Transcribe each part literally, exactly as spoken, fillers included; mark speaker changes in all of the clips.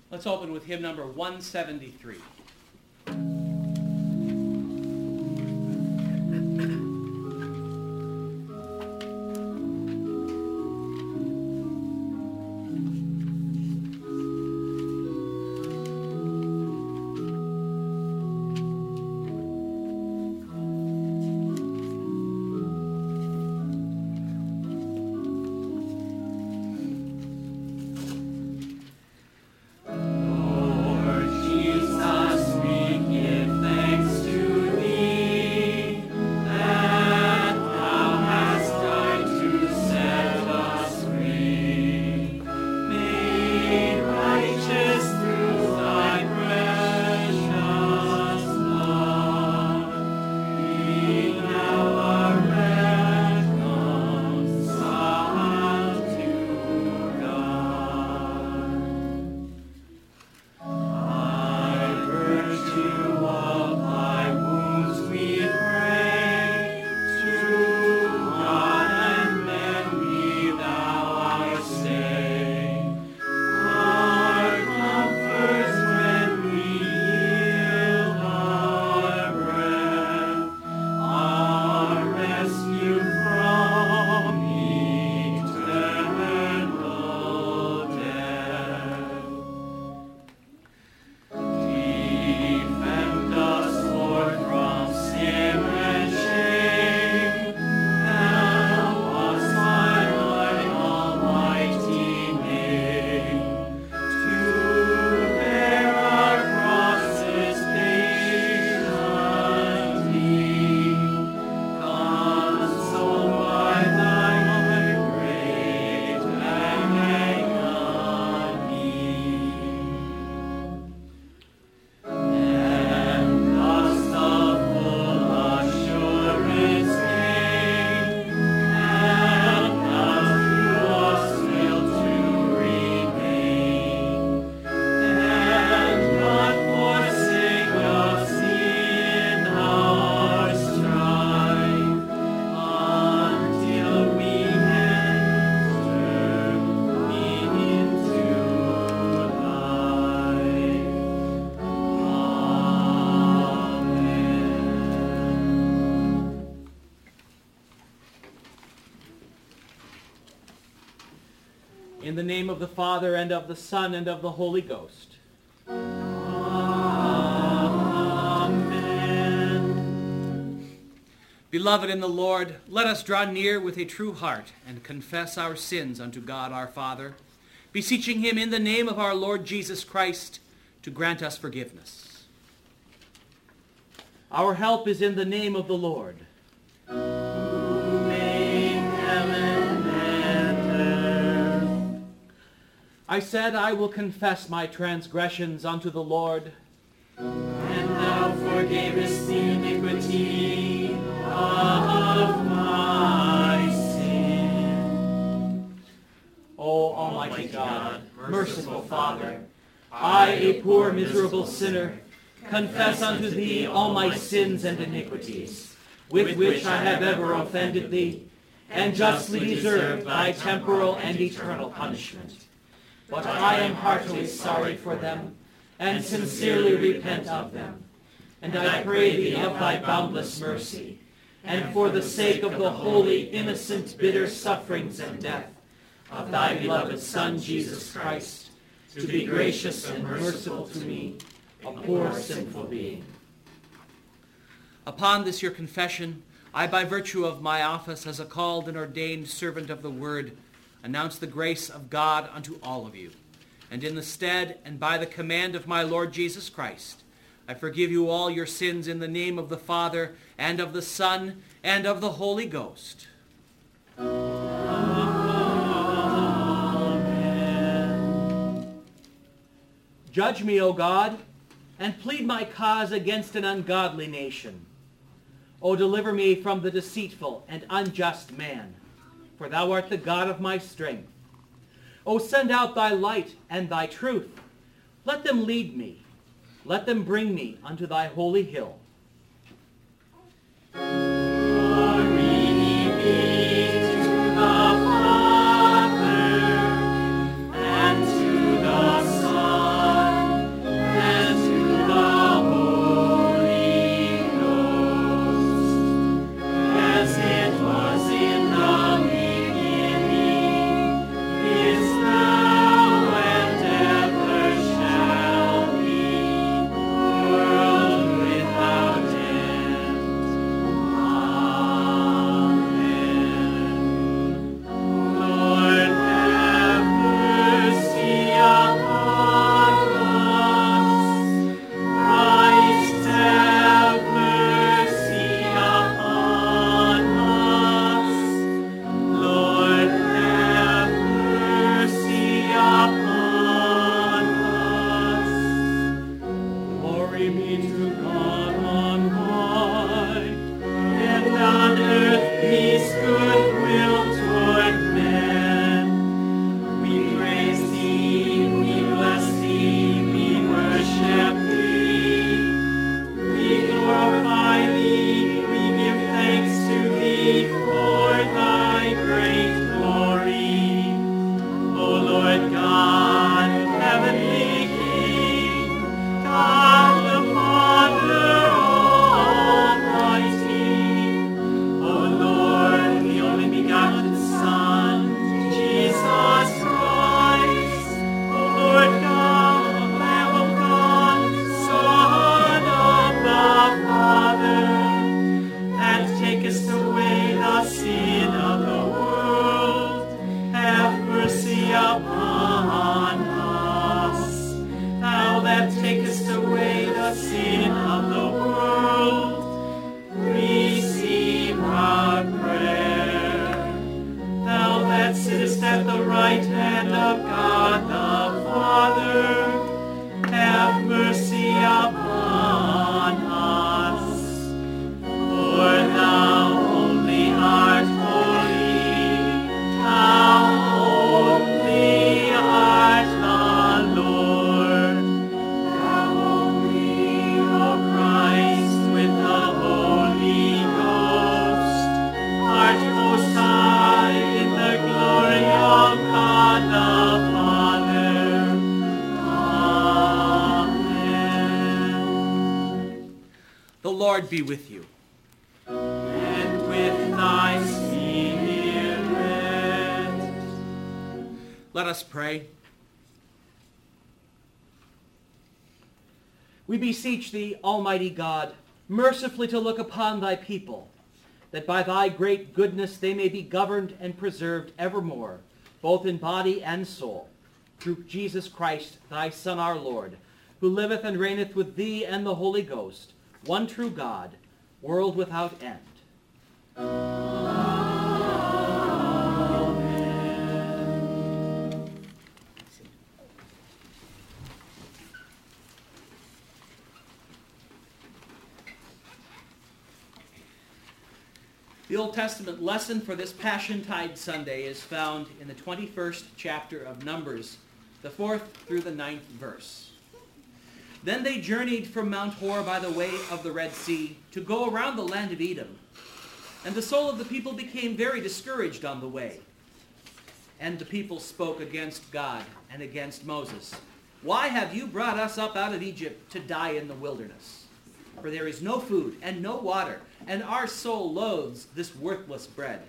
Speaker 1: Let's open with hymn number one seventy-three. In the name of the Father, and of the Son, and of the Holy Ghost. Amen. Beloved in the Lord, let us draw near with a true heart and confess our sins unto God our Father, beseeching him in the name of our Lord Jesus Christ to grant us forgiveness. Our help is in the name of the Lord. I said, I will confess my transgressions unto the Lord.
Speaker 2: And thou forgavest the iniquity of my sin.
Speaker 1: O Almighty God, merciful Father, I, a poor miserable sinner, confess unto thee all my sins and iniquities, with which I have ever offended thee, and justly deserved thy temporal and eternal punishment. But I am heartily sorry for them, and sincerely repent of them. And I pray thee of thy boundless mercy, and for the sake of the holy, innocent, bitter sufferings and death of thy beloved Son, Jesus Christ, to be gracious and merciful to me, a poor sinful being. Upon this your confession, I, by virtue of my office as a called and ordained servant of the Word, announce the grace of God unto all of you. And in the stead and by the command of my Lord Jesus Christ, I forgive you all your sins in the name of the Father, and of the Son, and of the Holy Ghost. Amen. Judge me, O God, and plead my cause against an ungodly nation. O deliver me from the deceitful and unjust man, for thou art the God of my strength. O send out thy light and thy truth. Let them lead me. Let them bring me unto thy holy hill.
Speaker 2: Son, the sin of the world, receive our prayer. Thou that sittest at the right hand of God the Father, have mercy upon us. For thou only art holy, thou only art the Lord. Thou only, O Christ, with the Holy Ghost, art most high in the glory of God the Father. Amen.
Speaker 1: The Lord be with you.
Speaker 2: And with thy spirit.
Speaker 1: Let us pray. We beseech thee, Almighty God, mercifully to look upon thy people, that by thy great goodness they may be governed and preserved evermore, both in body and soul, through Jesus Christ, thy Son, our Lord, who liveth and reigneth with thee and the Holy Ghost, one true God, world without end. The Old Testament lesson for this Passiontide Sunday is found in the twenty-first chapter of Numbers, the fourth through the ninth verse. Then they journeyed from Mount Hor by the way of the Red Sea to go around the land of Edom. And the soul of the people became very discouraged on the way. And the people spoke against God and against Moses. Why have you brought us up out of Egypt to die in the wilderness? For there is no food and no water, and our soul loathes this worthless bread.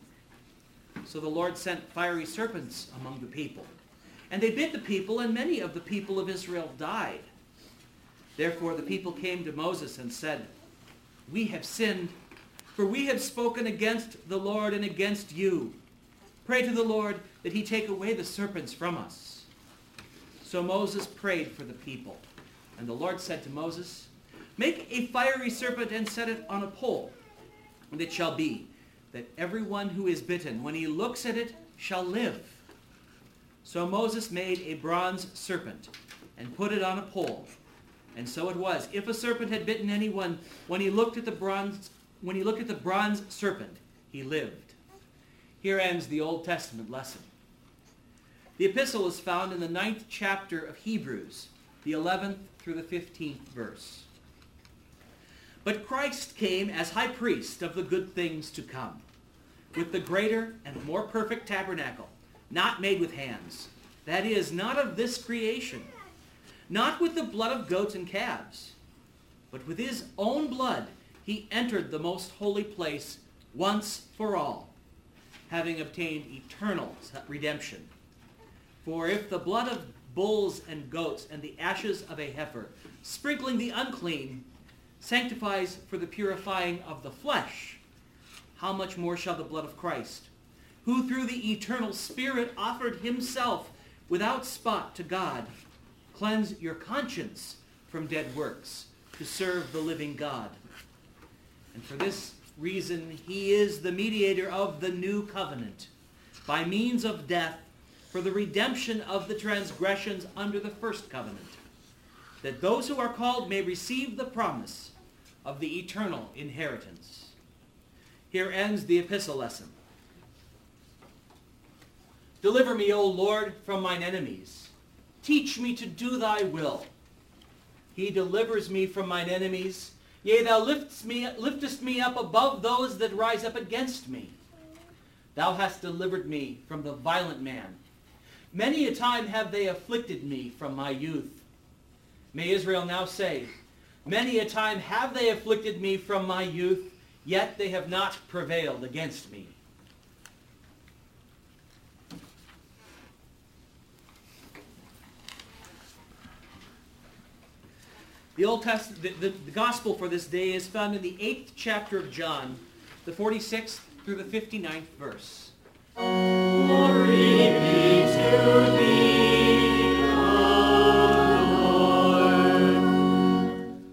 Speaker 1: So the Lord sent fiery serpents among the people. And they bit the people, and many of the people of Israel died. Therefore the people came to Moses and said, We have sinned, for we have spoken against the Lord and against you. Pray to the Lord that he take away the serpents from us. So Moses prayed for the people. And the Lord said to Moses, Make a fiery serpent and set it on a pole. And it shall be that everyone who is bitten, when he looks at it, shall live. So Moses made a bronze serpent and put it on a pole. And so it was, if a serpent had bitten anyone, when he looked at the bronze, when he looked at the bronze serpent, he lived. Here ends the Old Testament lesson. The epistle is found in the ninth chapter of Hebrews, the eleventh through the fifteenth verse. But Christ came as high priest of the good things to come, with the greater and more perfect tabernacle, not made with hands, that is, not of this creation, not with the blood of goats and calves, but with his own blood he entered the most holy place once for all, having obtained eternal redemption. For if the blood of bulls and goats and the ashes of a heifer, sprinkling the unclean, sanctifies for the purifying of the flesh, how much more shall the blood of Christ, who through the eternal Spirit offered himself without spot to God, cleanse your conscience from dead works to serve the living God. And for this reason he is the mediator of the new covenant, by means of death, for the redemption of the transgressions under the first covenant, that those who are called may receive the promise of the eternal inheritance. Here ends the epistle lesson. Deliver me, O Lord, from mine enemies. Teach me to do thy will. He delivers me from mine enemies. Yea, thou liftest me, liftest me up above those that rise up against me. Thou hast delivered me from the violent man. Many a time have they afflicted me from my youth. May Israel now say, Many a time have they afflicted me from my youth, yet they have not prevailed against me. The Old Testament, the, the, the Gospel for this day is found in the eighth chapter of John, the forty-sixth through the fifty-ninth verse.
Speaker 2: Glory be to thee, O Lord.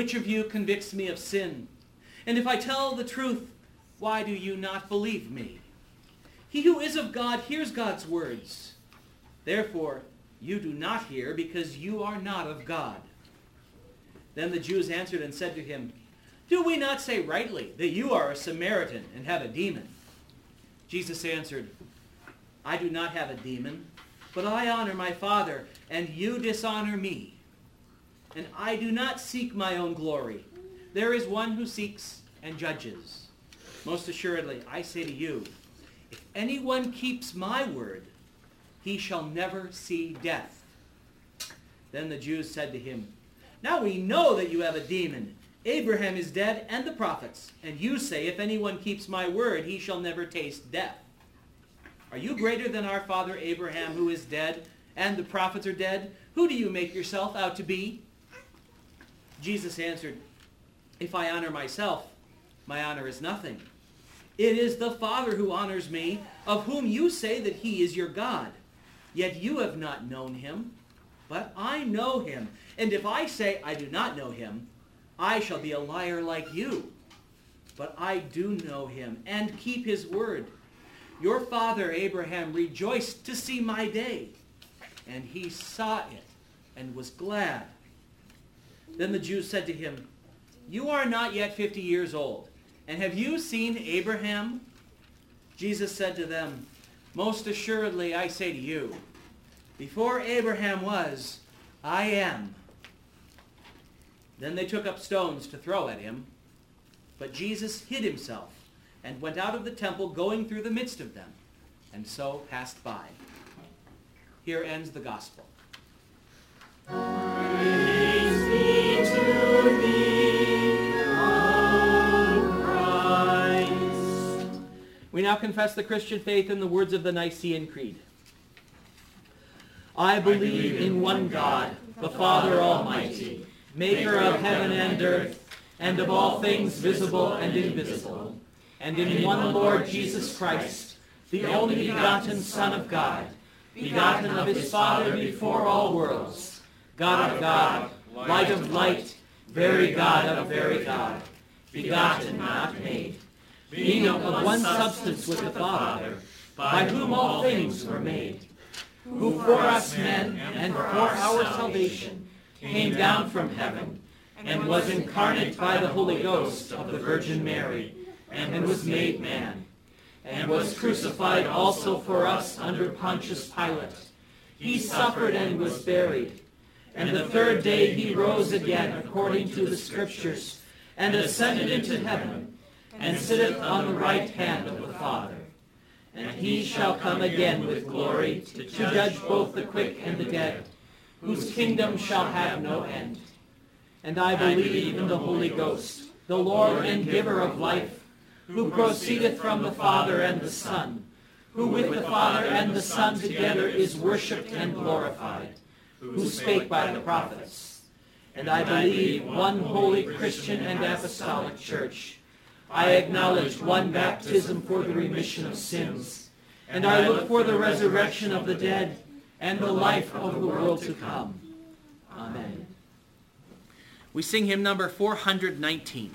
Speaker 1: which of you convicts me of sin? And if I tell the truth, why do you not believe me? He who is of God hears God's words. Therefore, you do not hear, because you are not of God." Then the Jews answered and said to him, "Do we not say rightly that you are a Samaritan and have a demon?" Jesus answered, "I do not have a demon, but I honor my Father, and you dishonor me. And I do not seek my own glory. There is one who seeks and judges. Most assuredly, I say to you, if anyone keeps my word, he shall never see death." Then the Jews said to him, "Now we know that you have a demon. Abraham is dead and the prophets, and you say, if anyone keeps my word, he shall never taste death. Are you greater than our father Abraham, who is dead, and the prophets are dead? Who do you make yourself out to be?" Jesus answered, "If I honor myself, my honor is nothing. It is the Father who honors me, of whom you say that he is your God. Yet you have not known him, but I know him. And if I say I do not know him, I shall be a liar like you. But I do know him and keep his word. Your father Abraham rejoiced to see my day, and he saw it and was glad." Then the Jews said to him, "You are not yet fifty years old, and have you seen Abraham?" Jesus said to them, "Most assuredly I say to you, before Abraham was, I am." Then they took up stones to throw at him, but Jesus hid himself and went out of the temple, going through the midst of them, and so passed by. Here ends the gospel.
Speaker 2: Praise be to thee, O Christ.
Speaker 1: We now confess the Christian faith in the words of the Nicene Creed. I believe in one God, the Father Almighty, maker of heaven and earth, and of all things visible and invisible, and in one Lord Jesus Christ, the only begotten Son of God, begotten of his Father before all worlds, God of God, light of light, very God of very God, begotten, not made, being of one substance with the Father, by whom all things were made, who for us men and for our salvation came down from heaven, and was incarnate by the Holy Ghost of the Virgin Mary, and was made man, and was crucified also for us under Pontius Pilate. He suffered and was buried, and the third day he rose again according to the Scriptures, and ascended into heaven, and sitteth on the right hand of the Father. And he shall come again with glory to judge both the quick and the dead, whose kingdom shall have no end. And I believe in the Holy Ghost, the Lord and giver of life, who proceedeth from the Father and the Son, who with the Father and the Son together is worshipped and glorified, who spake by the prophets. And I believe one holy Christian and apostolic church. I acknowledge one baptism for the remission of sins, and I look for the resurrection of the dead and the life of the world to come. Amen. We sing hymn number four hundred nineteen.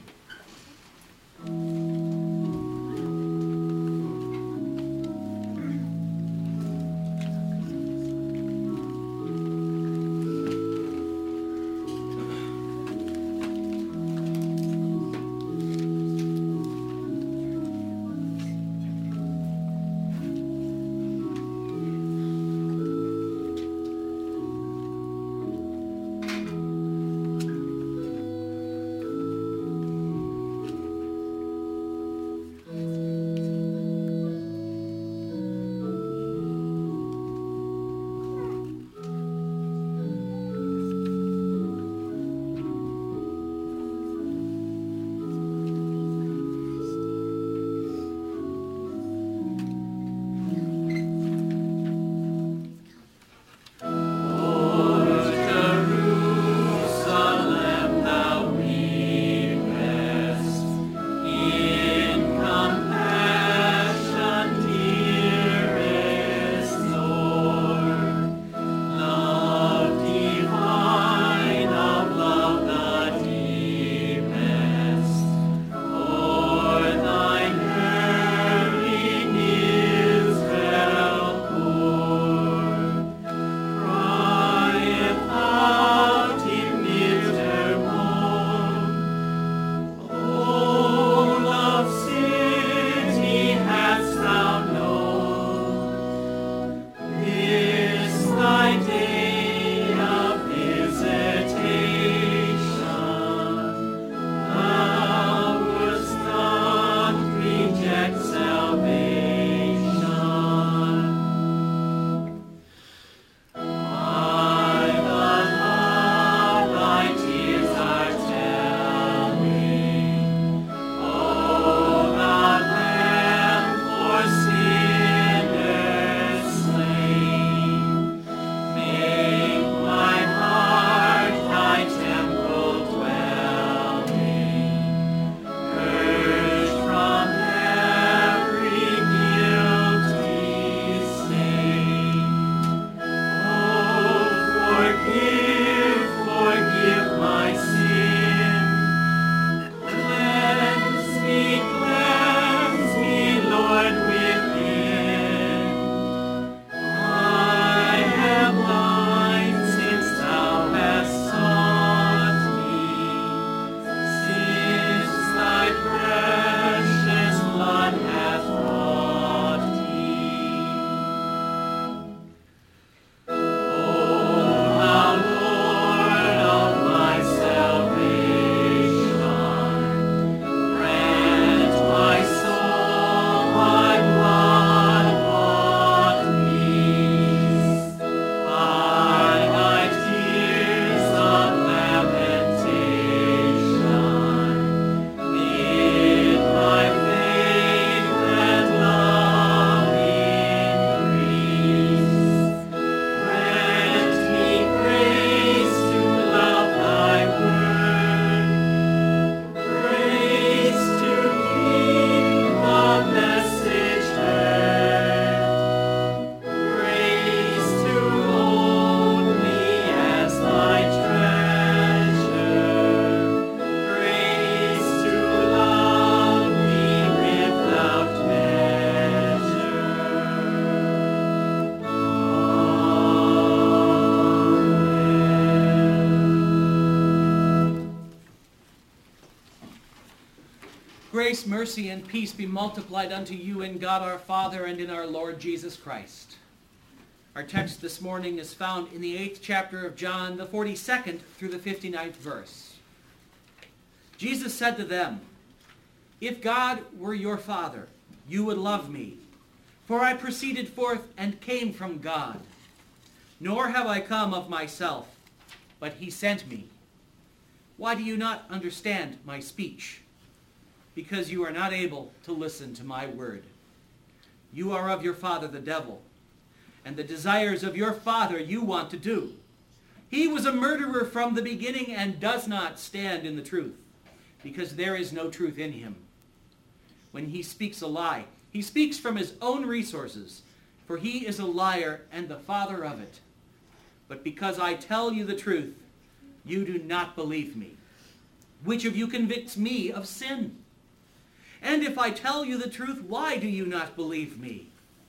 Speaker 1: Grace, mercy, and peace be multiplied unto you in God our Father and in our Lord Jesus Christ. Our text this morning is found in the eighth chapter of John, the forty-second through the fifty-ninth verse. Jesus said to them, "If God were your Father, you would love me, for I proceeded forth and came from God. Nor have I come of myself, but he sent me. Why do you not understand my speech? Because you are not able to listen to my word. You are of your father the devil, and the desires of your father you want to do. He was a murderer from the beginning and does not stand in the truth, because there is no truth in him. When he speaks a lie, he speaks from his own resources, for he is a liar and the father of it. But because I tell you the truth, you do not believe me. Which of you convicts me of sin? And if I tell you the truth, why do you not believe me?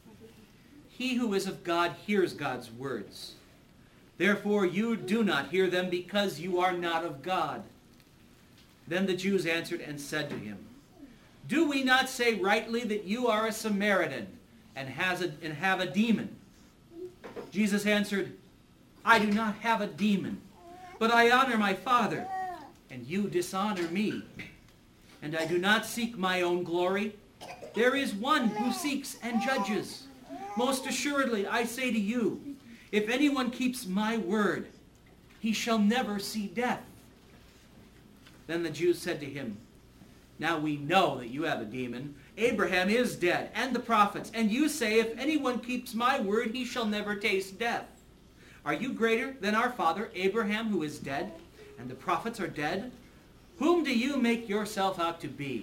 Speaker 1: He who is of God hears God's words. Therefore you do not hear them, because you are not of God." Then the Jews answered and said to him, "Do we not say rightly that you are a Samaritan and, has a, and have a demon?" Jesus answered, "I do not have a demon, but I honor my Father, and you dishonor me. And I do not seek my own glory. There is one who seeks and judges. Most assuredly, I say to you, if anyone keeps my word, he shall never see death." Then the Jews said to him, "Now we know that you have a demon. Abraham is dead, and the prophets, and you say, if anyone keeps my word, he shall never taste death. Are you greater than our father Abraham, who is dead, and the prophets are dead? Whom do you make yourself out to be?"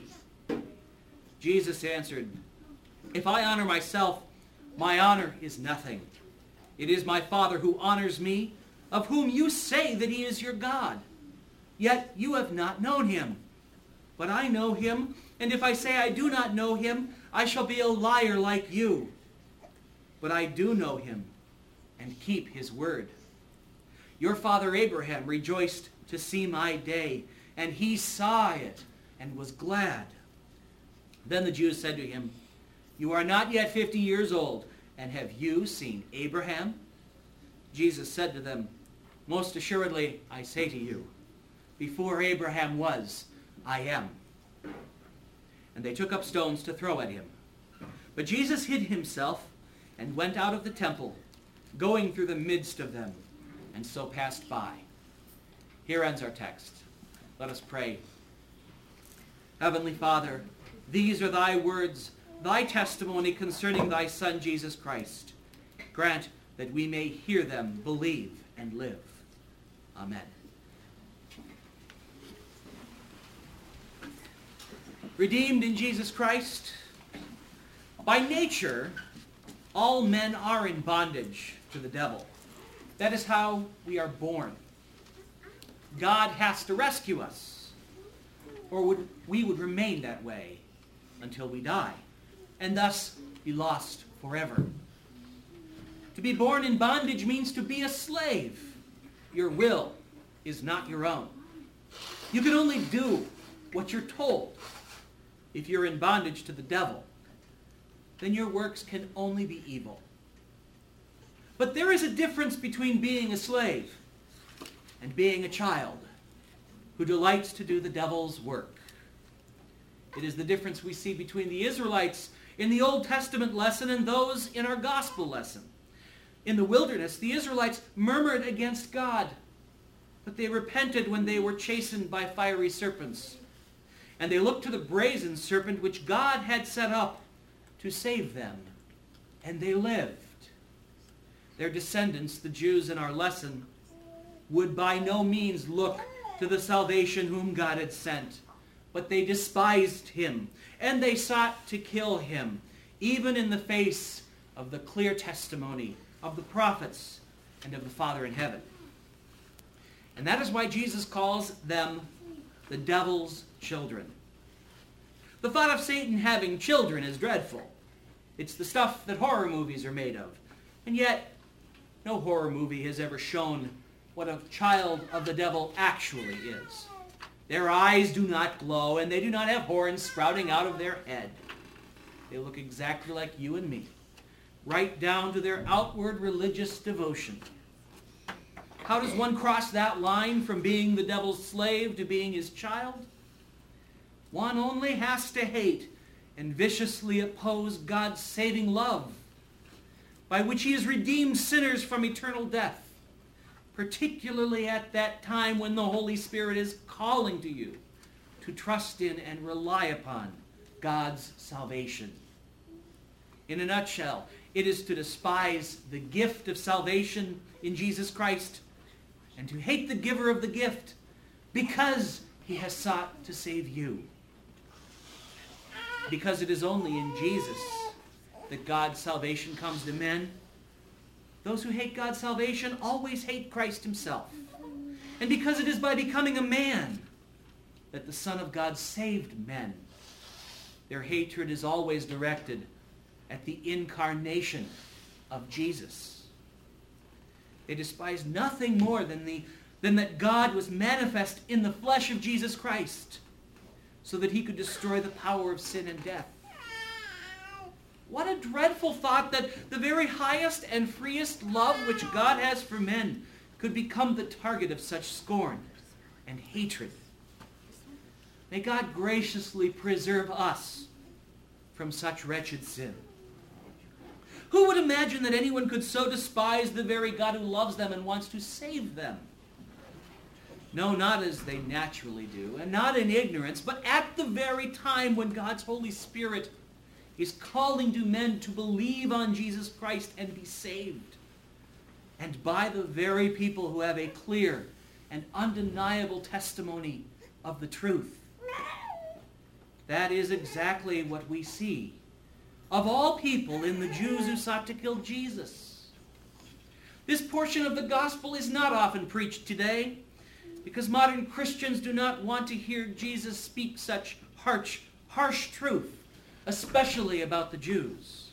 Speaker 1: Jesus answered, "If I honor myself, my honor is nothing. It is my Father who honors me, of whom you say that he is your God. Yet you have not known him. But I know him, and if I say I do not know him, I shall be a liar like you. But I do know him, and keep his word. Your father Abraham rejoiced to see my day, and he saw it and was glad." Then the Jews said to him, "You are not yet fifty years old, and have you seen Abraham?" Jesus said to them, "Most assuredly, I say to you, before Abraham was, I am." And they took up stones to throw at him. But Jesus hid himself and went out of the temple, going through the midst of them, and so passed by. Here ends our text. Let us pray. Heavenly Father, these are thy words, thy testimony concerning thy Son, Jesus Christ. Grant that we may hear them, believe, and live. Amen. Redeemed in Jesus Christ, by nature, all men are in bondage to the devil. That is how we are born. God has to rescue us, or would, we would remain that way until we die, and thus be lost forever. To be born in bondage means to be a slave. Your will is not your own. You can only do what you're told. If you're in bondage to the devil, then your works can only be evil. But there is a difference between being a slave and being a child who delights to do the devil's work. It is the difference we see between the Israelites in the Old Testament lesson and those in our gospel lesson. In the wilderness, the Israelites murmured against God, but they repented when they were chastened by fiery serpents. And they looked to the brazen serpent which God had set up to save them, and they lived. Their descendants, the Jews in our lesson, would by no means look to the salvation whom God had sent, but they despised him, and they sought to kill him, even in the face of the clear testimony of the prophets and of the Father in heaven. And that is why Jesus calls them the devil's children. The thought of Satan having children is dreadful. It's the stuff that horror movies are made of. And yet, no horror movie has ever shown what a child of the devil actually is. Their eyes do not glow, and they do not have horns sprouting out of their head. They look exactly like you and me, right down to their outward religious devotion. How does one cross that line from being the devil's slave to being his child? One only has to hate and viciously oppose God's saving love, by which he has redeemed sinners from eternal death, particularly at that time when the Holy Spirit is calling to you to trust in and rely upon God's salvation. In a nutshell, it is to despise the gift of salvation in Jesus Christ and to hate the giver of the gift because he has sought to save you. Because it is only in Jesus that God's salvation comes to men. Those who hate God's salvation always hate Christ himself. And because it is by becoming a man that the Son of God saved men, their hatred is always directed at the incarnation of Jesus. They despise nothing more than, the, than that God was manifest in the flesh of Jesus Christ so that he could destroy the power of sin and death. What a dreadful thought that the very highest and freest love which God has for men could become the target of such scorn and hatred. May God graciously preserve us from such wretched sin. Who would imagine that anyone could so despise the very God who loves them and wants to save them? No, not as they naturally do, and not in ignorance, but at the very time when God's Holy Spirit is calling to men to believe on Jesus Christ and be saved. And by the very people who have a clear and undeniable testimony of the truth. That is exactly what we see of all people in the Jews who sought to kill Jesus. This portion of the gospel is not often preached today because modern Christians do not want to hear Jesus speak such harsh, harsh truth, especially about the Jews.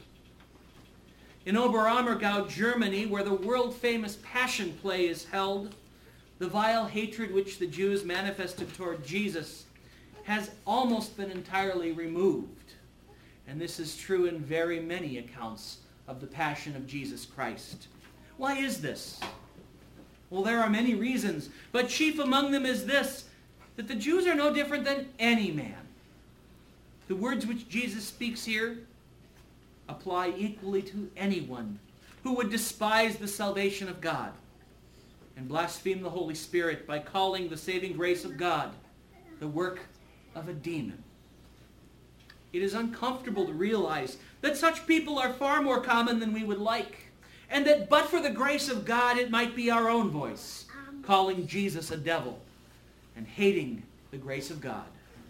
Speaker 1: In Oberammergau, Germany, where the world-famous Passion Play is held, the vile hatred which the Jews manifested toward Jesus has almost been entirely removed. And this is true in very many accounts of the Passion of Jesus Christ. Why is this? Well, there are many reasons, but chief among them is this, that the Jews are no different than any man. The words which Jesus speaks here apply equally to anyone who would despise the salvation of God and blaspheme the Holy Spirit by calling the saving grace of God the work of a demon. It is uncomfortable to realize that such people are far more common than we would like, and that but for the grace of God, it might be our own voice calling Jesus a devil and hating the grace of God.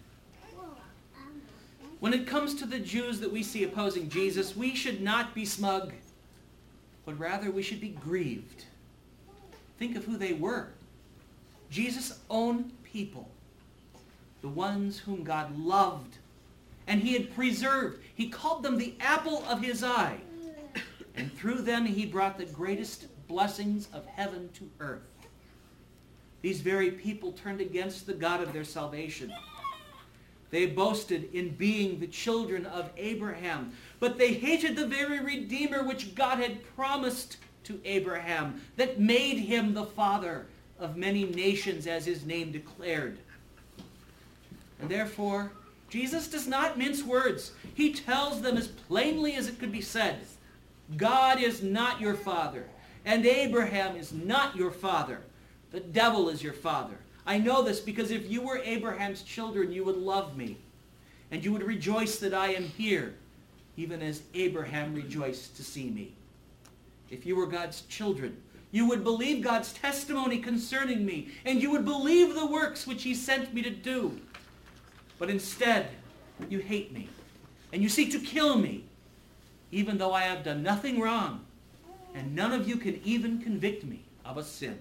Speaker 1: When it comes to the Jews that we see opposing Jesus, we should not be smug, but rather we should be grieved. Think of who they were. Jesus' own people. The ones whom God loved and he had preserved. He called them the apple of his eye. And through them he brought the greatest blessings of heaven to earth. These very people turned against the God of their salvation. They boasted in being the children of Abraham, but they hated the very Redeemer which God had promised to Abraham, that made him the father of many nations, as his name declared. And therefore, Jesus does not mince words. He tells them as plainly as it could be said, God is not your father, and Abraham is not your father. The devil is your father. I know this because if you were Abraham's children, you would love me, and you would rejoice that I am here, even as Abraham rejoiced to see me. If you were God's children, you would believe God's testimony concerning me, and you would believe the works which he sent me to do. But instead, you hate me, and you seek to kill me, even though I have done nothing wrong, and none of you can even convict me of a sin.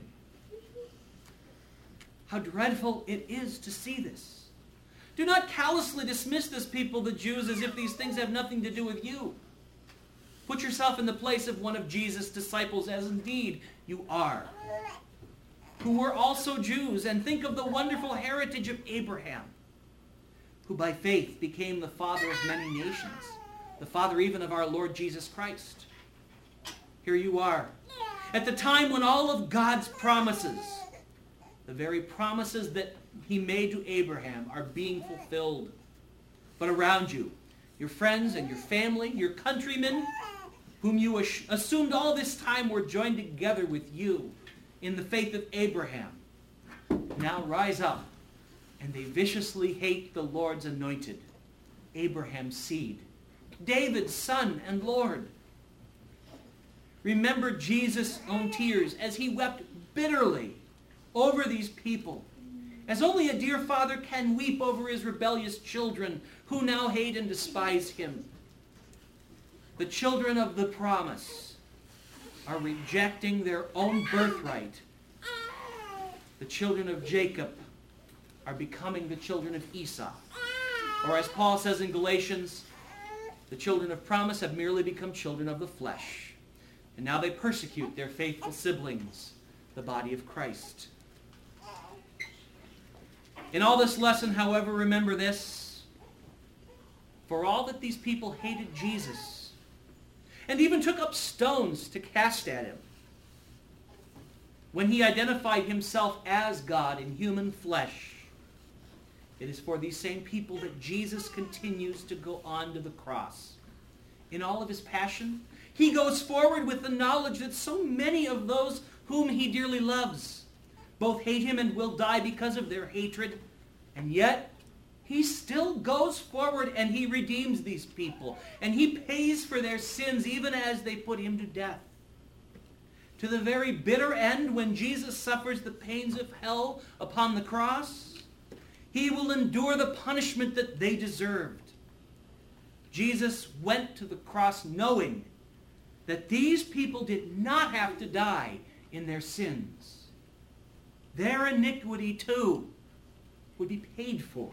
Speaker 1: How dreadful it is to see this. Do not callously dismiss this people, the Jews, as if these things have nothing to do with you. Put yourself in the place of one of Jesus' disciples, as indeed you are. who were also Jews, and think of the wonderful heritage of Abraham, who by faith became the father of many nations, the father even of our Lord Jesus Christ. Here you are, at the time when all of God's promises, the very promises that he made to Abraham, are being fulfilled. But around you, your friends and your family, your countrymen, whom you assumed all this time were joined together with you in the faith of Abraham, now rise up, and they viciously hate the Lord's anointed, Abraham's seed, David's son and Lord. Remember Jesus' own tears as he wept bitterly over these people, as only a dear father can weep over his rebellious children who now hate and despise him. The children of the promise are rejecting their own birthright. The children of Jacob are becoming the children of Esau. Or as Paul says in Galatians, the children of promise have merely become children of the flesh. And now they persecute their faithful siblings, the body of Christ. In all this lesson, however, remember this. For all that these people hated Jesus, and even took up stones to cast at him, when he identified himself as God in human flesh, it is for these same people that Jesus continues to go on to the cross. In all of his passion, he goes forward with the knowledge that so many of those whom he dearly loves both hate him and will die because of their hatred. And yet, he still goes forward and he redeems these people. And he pays for their sins even as they put him to death. To the very bitter end, when Jesus suffers the pains of hell upon the cross, he will endure the punishment that they deserved. Jesus went to the cross knowing that these people did not have to die in their sins. Their iniquity, too, would be paid for.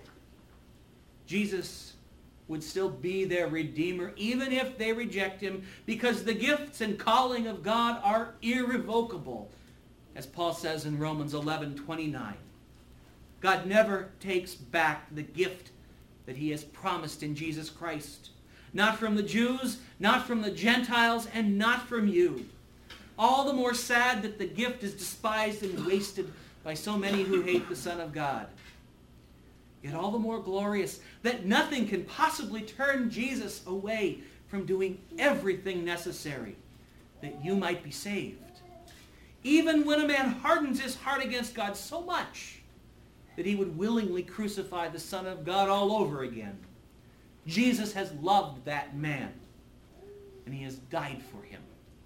Speaker 1: Jesus would still be their Redeemer, even if they reject him, because the gifts and calling of God are irrevocable, as Paul says in Romans eleven twenty-nine. God never takes back the gift that he has promised in Jesus Christ. Not from the Jews, not from the Gentiles, and not from you. All the more sad that the gift is despised and wasted by so many who hate the Son of God. Yet all the more glorious that nothing can possibly turn Jesus away from doing everything necessary that you might be saved. Even when a man hardens his heart against God so much that he would willingly crucify the Son of God all over again, Jesus has loved that man, and he has died for him.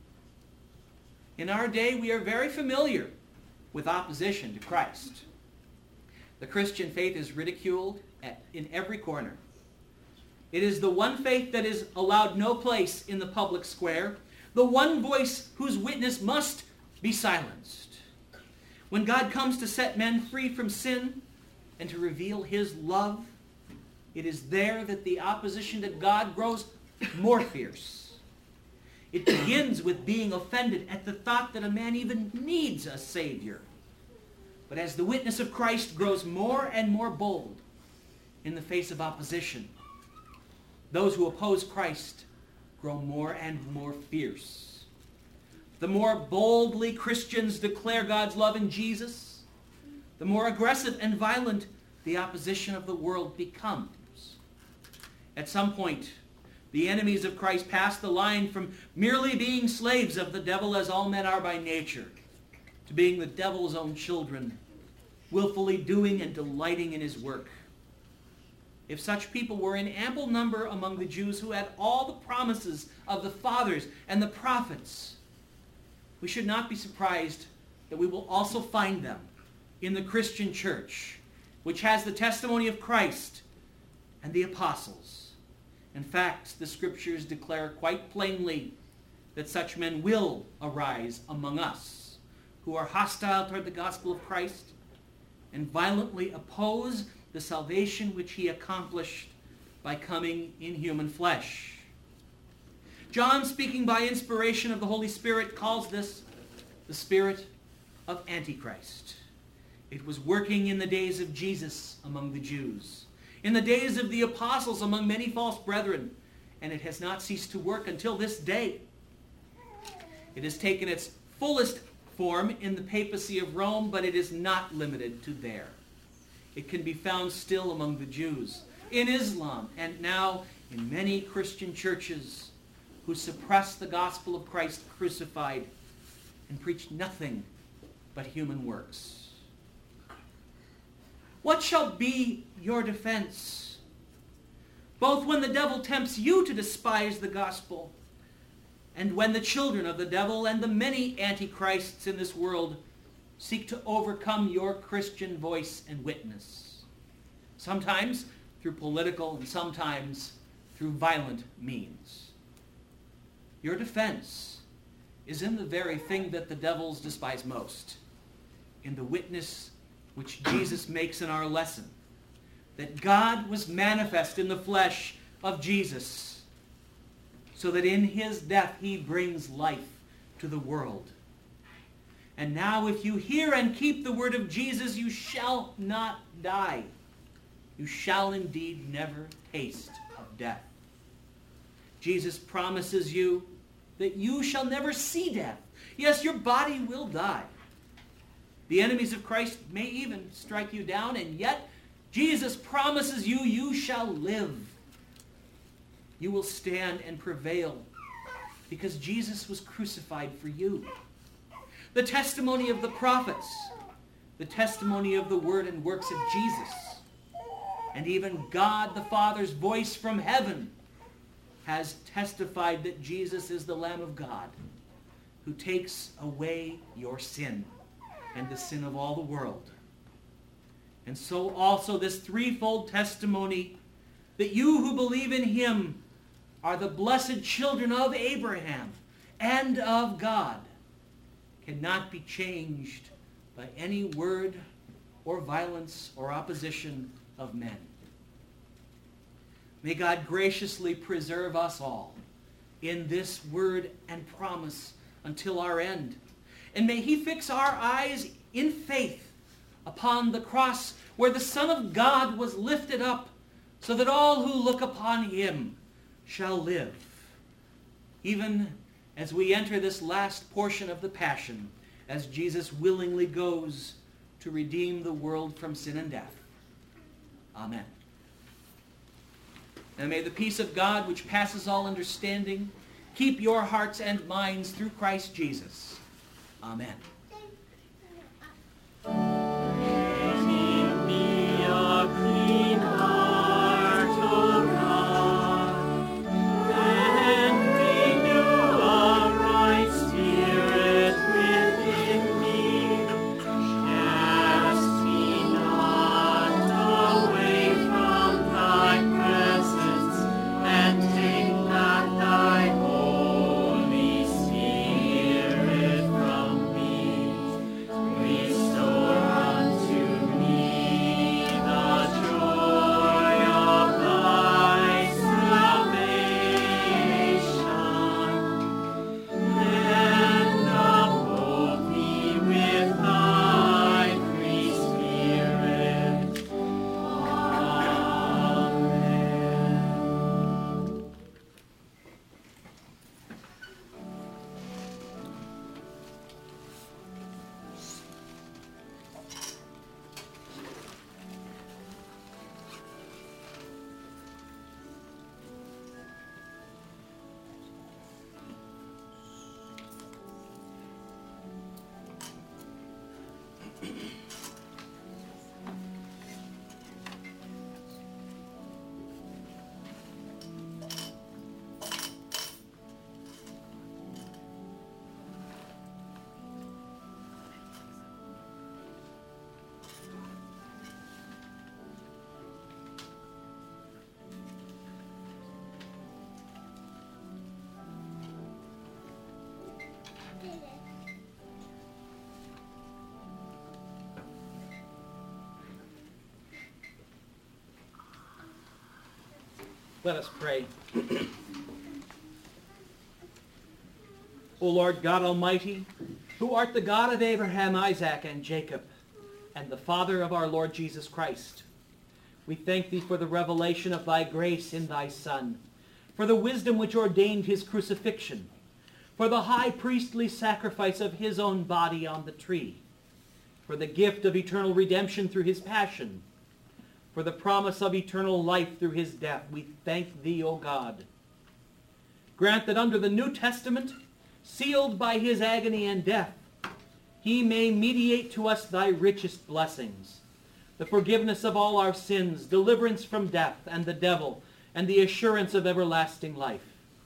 Speaker 1: In our day, we are very familiar with opposition to Christ. The Christian faith is ridiculed at, in every corner. It is the one faith that is allowed no place in the public square, the one voice whose witness must be silenced. When God comes to set men free from sin and to reveal his love, it is there that the opposition to God grows more fierce. It begins with being offended at the thought that a man even needs a Savior. But as the witness of Christ grows more and more bold in the face of opposition, those who oppose Christ grow more and more fierce. The more boldly Christians declare God's love in Jesus, the more aggressive and violent the opposition of the world becomes. At some point, the enemies of Christ pass the line from merely being slaves of the devil, as all men are by nature, to being the devil's own children, willfully doing and delighting in his work. If such people were in ample number among the Jews who had all the promises of the fathers and the prophets, we should not be surprised that we will also find them in the Christian church, which has the testimony of Christ and the apostles. In fact, the scriptures declare quite plainly that such men will arise among us who are hostile toward the gospel of Christ and violently oppose the salvation which he accomplished by coming in human flesh. John, speaking by inspiration of the Holy Spirit, calls this the spirit of Antichrist. It was working in the days of Jesus among the Jews, in the days of the apostles among many false brethren, and it has not ceased to work until this day. It has taken its fullest form in the papacy of Rome, but it is not limited to there. It can be found still among the Jews, in Islam, and now in many Christian churches who suppress the gospel of Christ crucified and preach nothing but human works. What shall be your defense? Both when the devil tempts you to despise the gospel, and when the children of the devil and the many antichrists in this world seek to overcome your Christian voice and witness, sometimes through political and sometimes through violent means. Your defense is in the very thing that the devils despise most, in the witness which Jesus makes in our lesson, that God was manifest in the flesh of Jesus, so that in his death he brings life to the world. And now if you hear and keep the word of Jesus, you shall not die. You shall indeed never taste of death. Jesus promises you that you shall never see death. Yes, your body will die. The enemies of Christ may even strike you down, and yet Jesus promises you, you shall live. You will stand and prevail because Jesus was crucified for you. The testimony of the prophets, the testimony of the word and works of Jesus, and even God the Father's voice from heaven has testified that Jesus is the Lamb of God who takes away your sin and the sin of all the world. And so also this threefold testimony that you who believe in him are the blessed children of Abraham and of God cannot be changed by any word or violence or opposition of men. May God graciously preserve us all in this word and promise until our end. And may he fix our eyes in faith upon the cross where the Son of God was lifted up, so that all who look upon him shall live. Even as we enter this last portion of the Passion, as Jesus willingly goes to redeem the world from sin and death. Amen. And may the peace of God, which passes all understanding, keep your hearts and minds through Christ Jesus. Amen.
Speaker 2: Keep me a clean heart, O God, and renew a right spirit within me. Cast me not away from thy presence, and take not thy Holy Spirit from me. Restore unto me the joy of thy salvation, and uphold me with thy free Spirit. Amen.
Speaker 1: Let us pray. O Lord God Almighty, who art the God of Abraham, Isaac, and Jacob, and the Father of our Lord Jesus Christ. We thank thee for the revelation of thy grace in thy Son, for the wisdom which ordained his crucifixion, for the high priestly sacrifice of his own body on the tree, for the gift of eternal redemption through his passion, for the promise of eternal life through his death. We thank thee, O God. Grant that under the New Testament, sealed by his agony and death, he may mediate to us thy richest blessings, the forgiveness of all our sins, deliverance from death and the devil, and the assurance of everlasting life.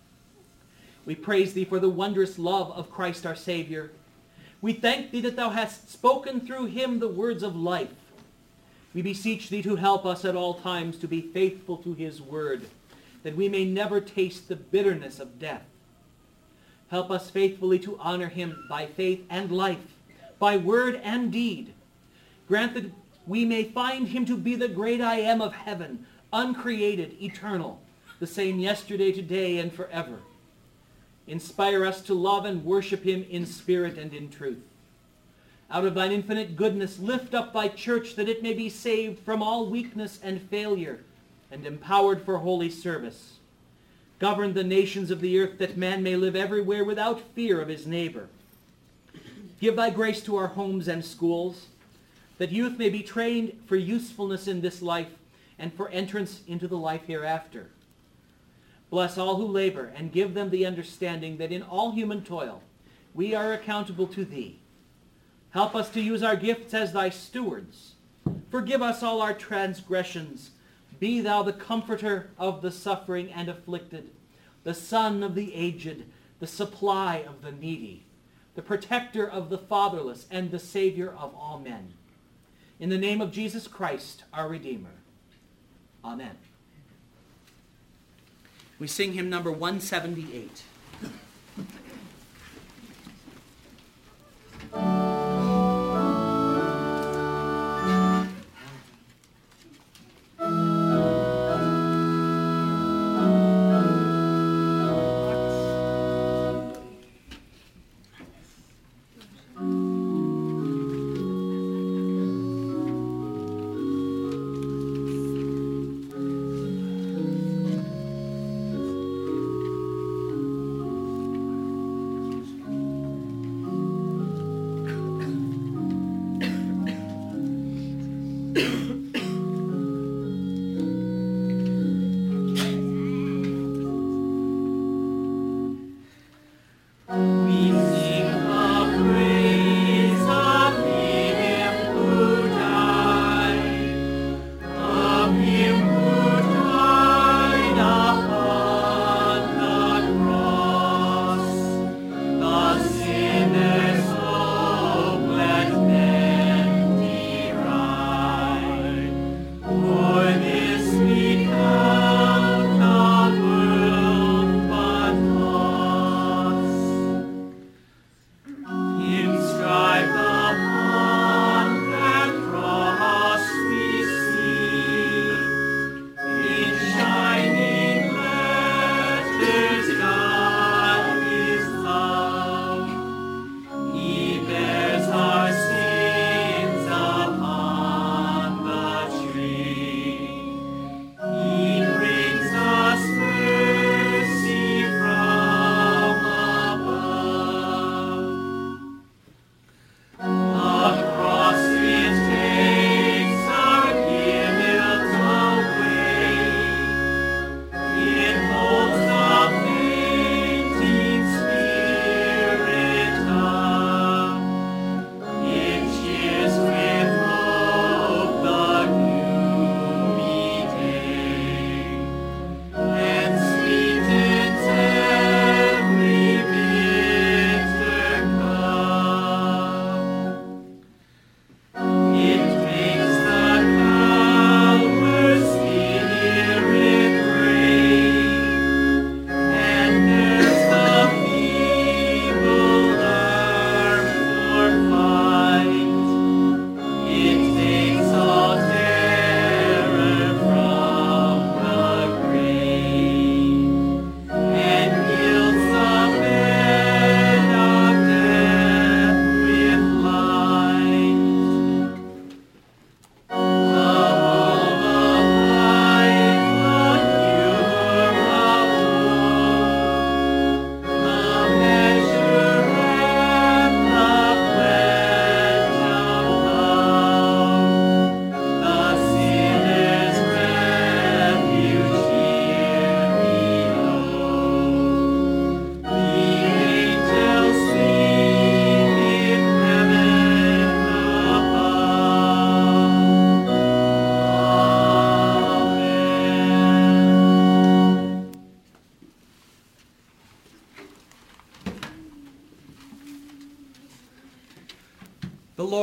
Speaker 1: We praise thee for the wondrous love of Christ our Savior. We thank thee that thou hast spoken through him the words of life. We beseech thee to help us at all times to be faithful to his word, that we may never taste the bitterness of death. Help us faithfully to honor him by faith and life, by word and deed. Grant that we may find him to be the great I am of heaven, uncreated, eternal, the same yesterday, today, and forever. Inspire us to love and worship him in spirit and in truth. Out of thine infinite goodness, lift up thy church that it may be saved from all weakness and failure and empowered for holy service. Govern the nations of the earth that man may live everywhere without fear of his neighbor. Give thy grace to our homes and schools, that youth may be trained for usefulness in this life and for entrance into the life hereafter. Bless all who labor and give them the understanding that in all human toil we are accountable to thee. Help us to use our gifts as thy stewards. Forgive us all our transgressions. Be thou the comforter of the suffering and afflicted, the son of the aged, the supply of the needy, the protector of the fatherless, and the Savior of all men. In the name of Jesus Christ, our Redeemer. Amen. We sing hymn number one seventy-eight.
Speaker 2: Right.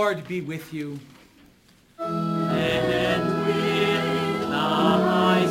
Speaker 1: Lord be with you.
Speaker 2: And with thy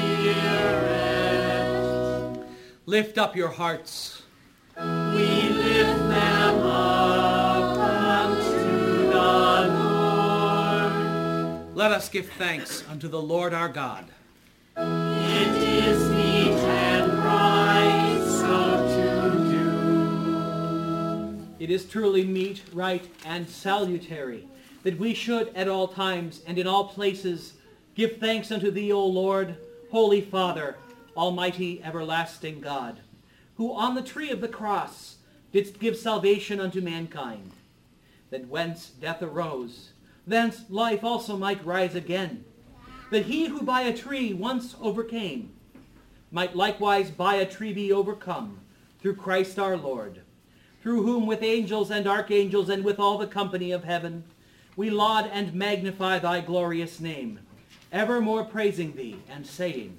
Speaker 2: spirit.
Speaker 1: Lift up your hearts.
Speaker 2: We lift them up unto the Lord.
Speaker 1: Let us give thanks unto the Lord our God.
Speaker 2: It is meet and right so to do.
Speaker 1: It is truly meet, right, and salutary that we should at all times and in all places give thanks unto thee, O Lord, Holy Father, Almighty everlasting God, who on the tree of the cross didst give salvation unto mankind, that whence death arose, thence life also might rise again, that he who by a tree once overcame might likewise by a tree be overcome through Christ our Lord, through whom with angels and archangels and with all the company of heaven we laud and magnify thy glorious name, evermore praising thee and saying,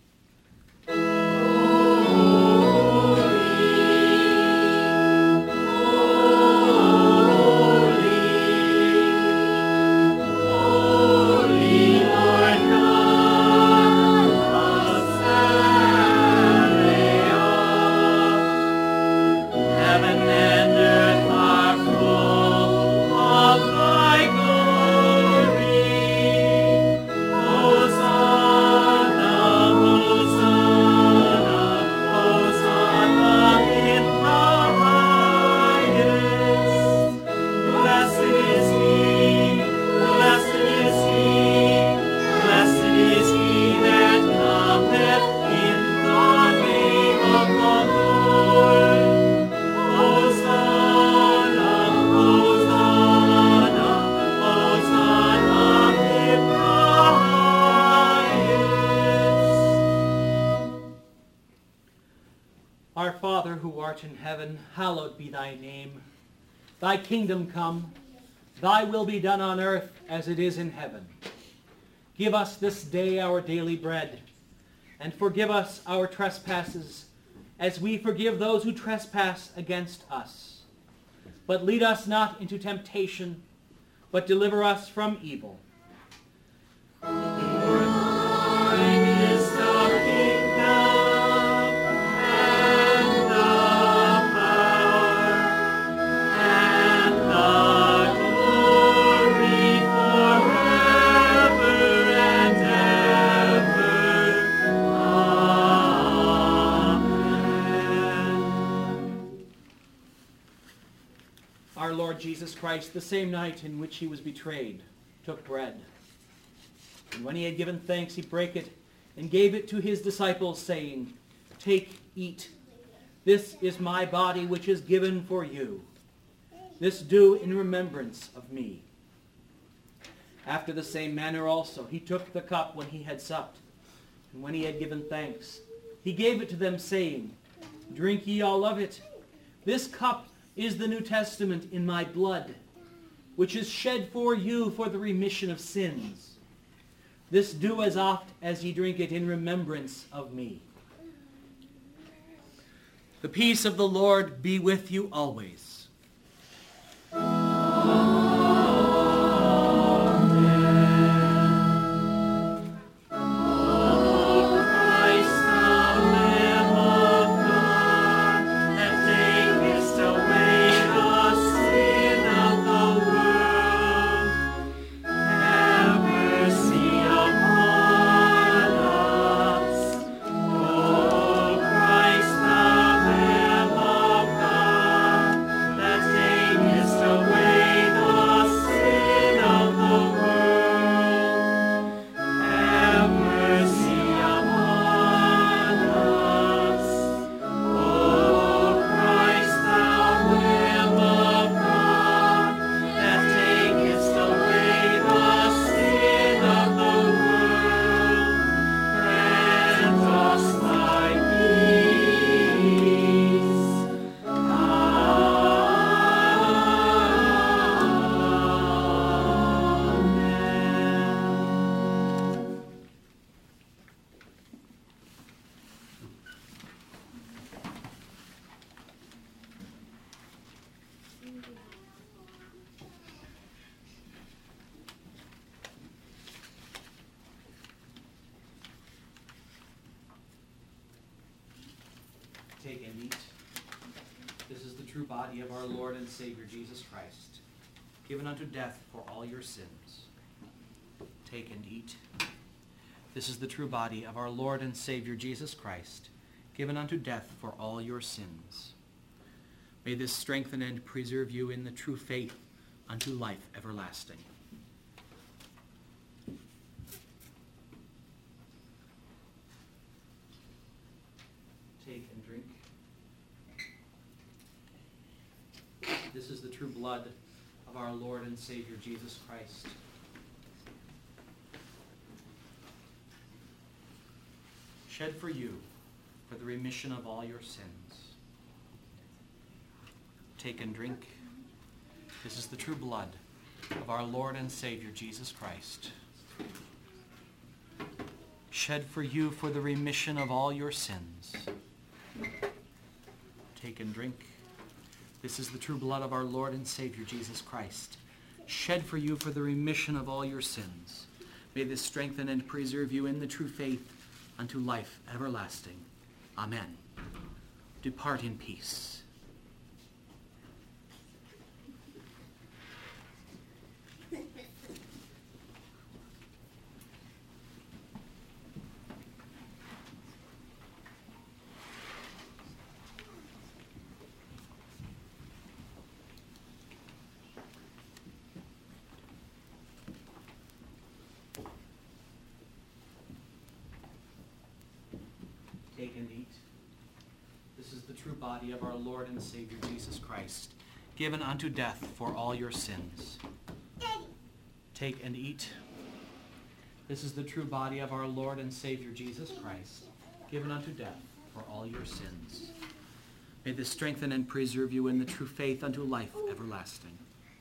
Speaker 1: Our Father, who art in heaven, hallowed be thy name. Thy kingdom come, thy will be done on earth as it is in heaven. Give us this day our daily bread, and forgive us our trespasses, as we forgive those who trespass against us. But lead us not into temptation, but deliver us from evil.
Speaker 2: For thine is the kingdom, and the power, and the glory forever and ever. Amen.
Speaker 1: Our Lord Jesus Christ, the same night in which he was betrayed, took bread. And when he had given thanks, he brake it and gave it to his disciples, saying, Take, eat. This is my body, which is given for you. This do in remembrance of me. After the same manner also, he took the cup when he had supped. And when he had given thanks, he gave it to them, saying, Drink ye all of it. This cup is the New Testament in my blood, which is shed for you for the remission of sins. This do as oft as ye drink it in remembrance of me. The peace of the Lord be with you always. Take and eat. This is the true body of our Lord and Savior Jesus Christ, given unto death for all your sins. Take and eat. This is the true body of our Lord and Savior Jesus Christ, given unto death for all your sins. May this strengthen and preserve you in the true faith unto life everlasting. Take and drink. This is the true blood of our Lord and Savior Jesus Christ, shed for you for the remission of all your sins. Take and drink. This is the true blood of our Lord and Savior Jesus Christ, shed for you for the remission of all your sins. Take and drink. This is the true blood of our Lord and Savior Jesus Christ, shed for you for the remission of all your sins. May this strengthen and preserve you in the true faith unto life everlasting. Amen. Depart in peace. Take and eat. This is the true body of our Lord and Savior Jesus Christ, given unto death for all your sins. Take and eat. This is the true body of our Lord and Savior Jesus Christ, given unto death for all your sins. May this strengthen and preserve you in the true faith unto life everlasting.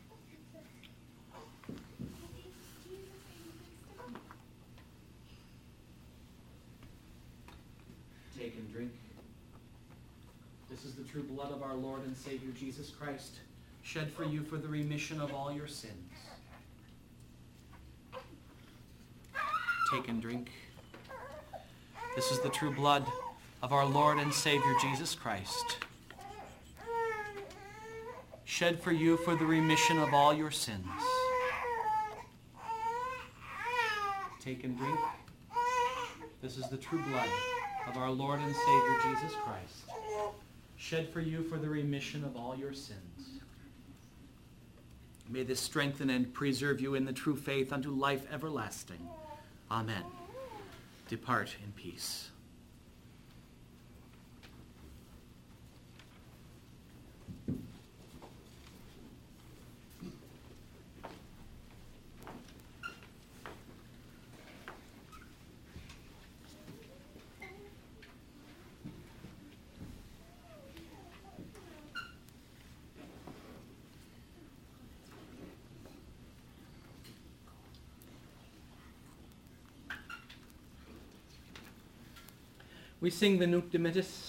Speaker 1: Take and drink. This is the true blood of our Lord and Savior Jesus Christ, shed for you for the remission of all your sins. Take and drink. This is the true blood of our Lord and Savior Jesus Christ, shed for you for the remission of all your sins. Take and drink. This is the true blood of our Lord and Savior Jesus Christ, shed for you for the remission of all your sins. May this strengthen and preserve you in the true faith unto life everlasting. Amen. Depart in peace. We sing the Nunc Dimittis.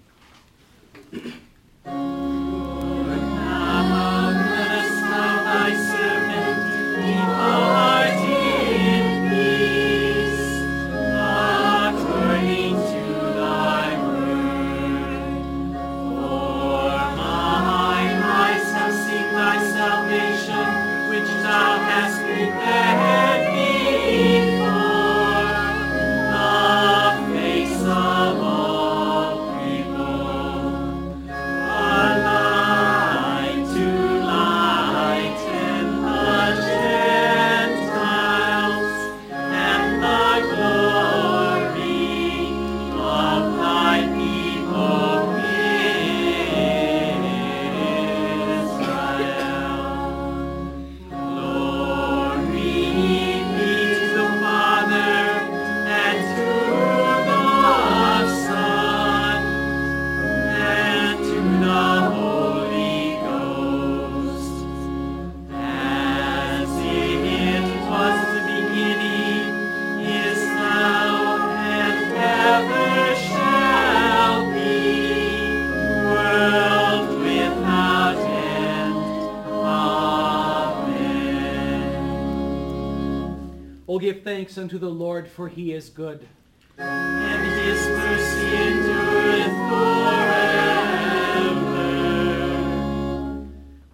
Speaker 1: O give thanks unto the Lord, for he is good,
Speaker 2: and his mercy endureth forever.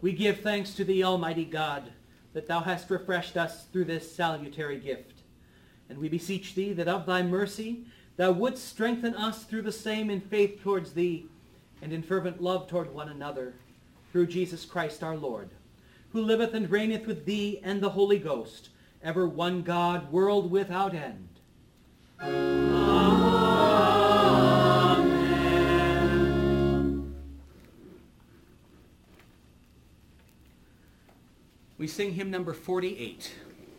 Speaker 1: We give thanks to thee, Almighty God, that thou hast refreshed us through this salutary gift. And we beseech thee that of thy mercy thou wouldst strengthen us through the same in faith towards thee and in fervent love toward one another, through Jesus Christ our Lord, who liveth and reigneth with thee and the Holy Ghost, ever one God, world without end.
Speaker 2: Amen.
Speaker 1: We sing hymn number forty-eight.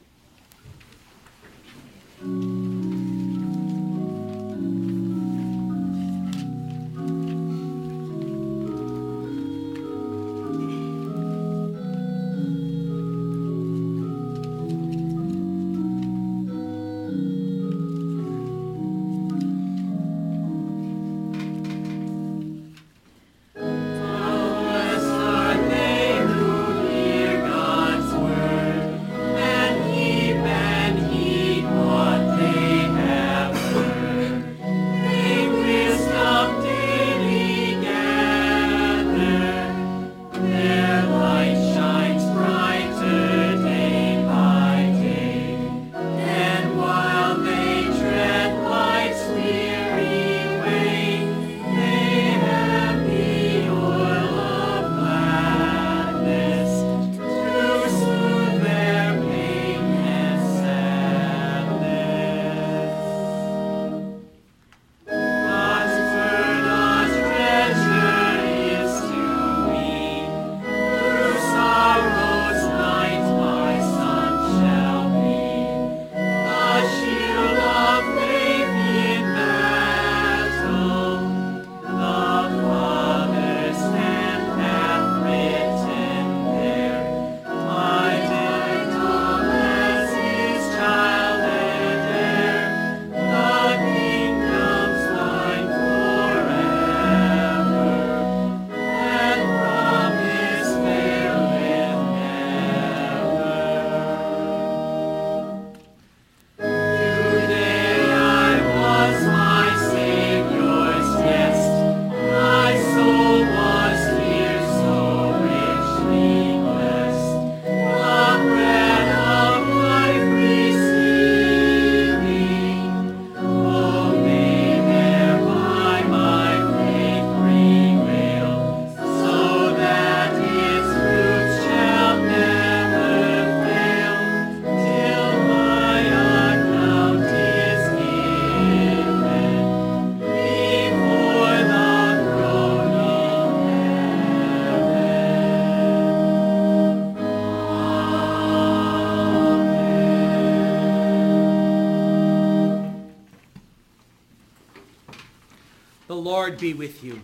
Speaker 1: The Lord be with you.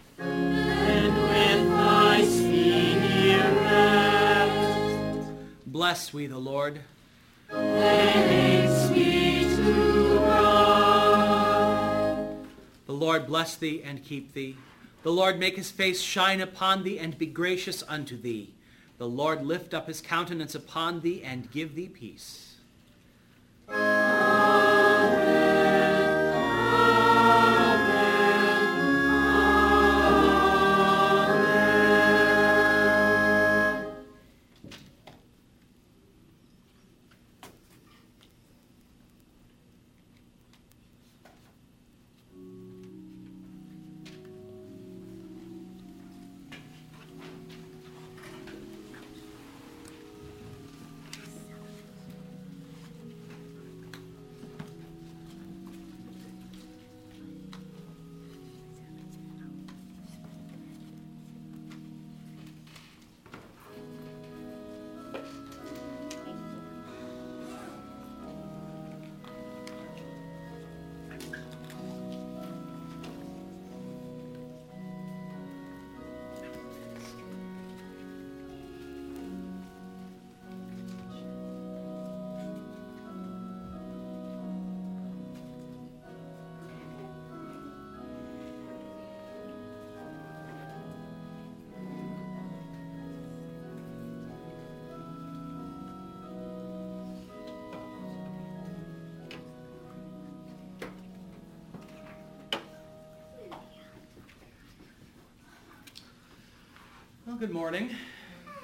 Speaker 2: And with thy spirit.
Speaker 1: Bless we the Lord.
Speaker 2: Thanks be to God.
Speaker 1: The Lord bless thee and keep thee. The Lord make his face shine upon thee and be gracious unto thee. The Lord lift up his countenance upon thee and give thee peace. Well, good morning.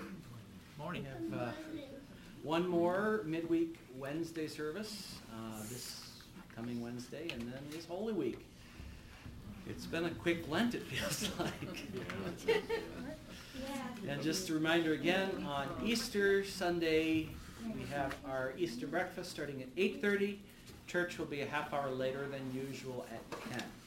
Speaker 3: We have uh, one more midweek Wednesday service uh, this coming Wednesday, and then is Holy Week. It's been a quick Lent, it feels like. And just a reminder again, on Easter Sunday, we have our Easter breakfast starting at eight thirty. Church will be a half hour later than usual at ten.